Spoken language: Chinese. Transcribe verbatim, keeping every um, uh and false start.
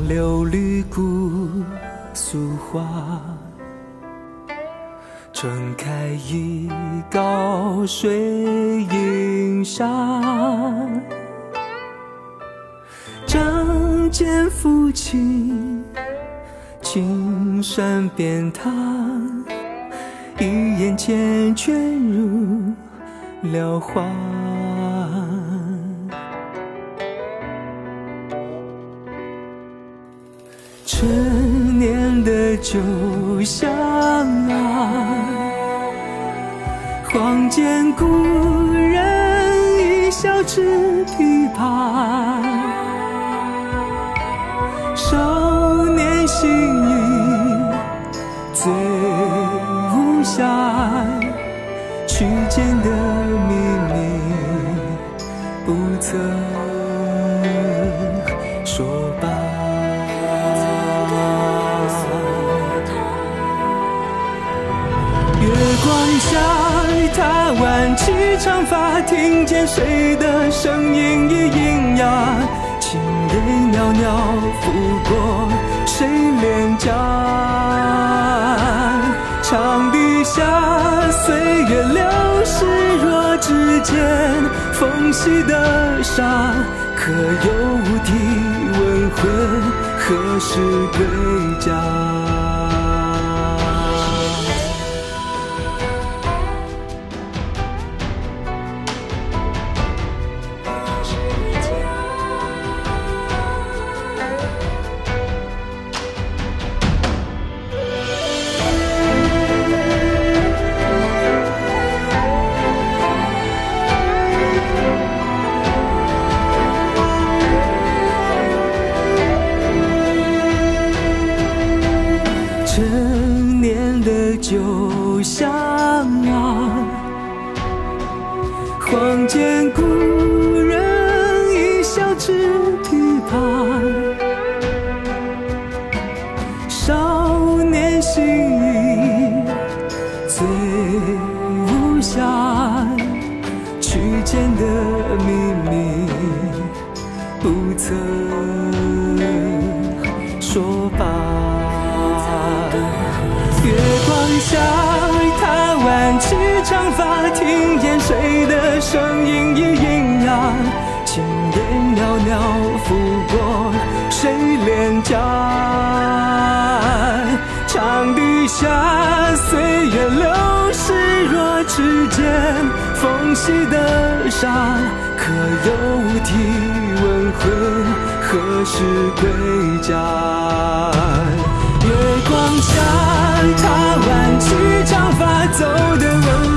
柳绿古素花，春开一高水映沙。仗剑抚琴，青山遍踏，一眼间卷入了花。陈年的酒香啊，晃见故人一笑指琵琶。少年心意醉无暇，曲间的秘密不曾说罢。月光下，他挽起长发，听见谁的声音已喑哑，轻泪袅袅拂过谁脸颊。长笛下，岁月流逝，若指尖缝隙的纱，可有无体问魂何时归家。陈年的酒香啊，晃见故人一笑指琵琶。少年心意醉无暇，曲间的秘密不曾说罢。月光下，他挽起长发，听见谁的声音已喑哑，轻泪袅袅拂过谁脸颊。长笛下，岁月流逝，若指尖缝隙的纱，可有无体问魂何时归家。月光下，他挽起长发，走得稳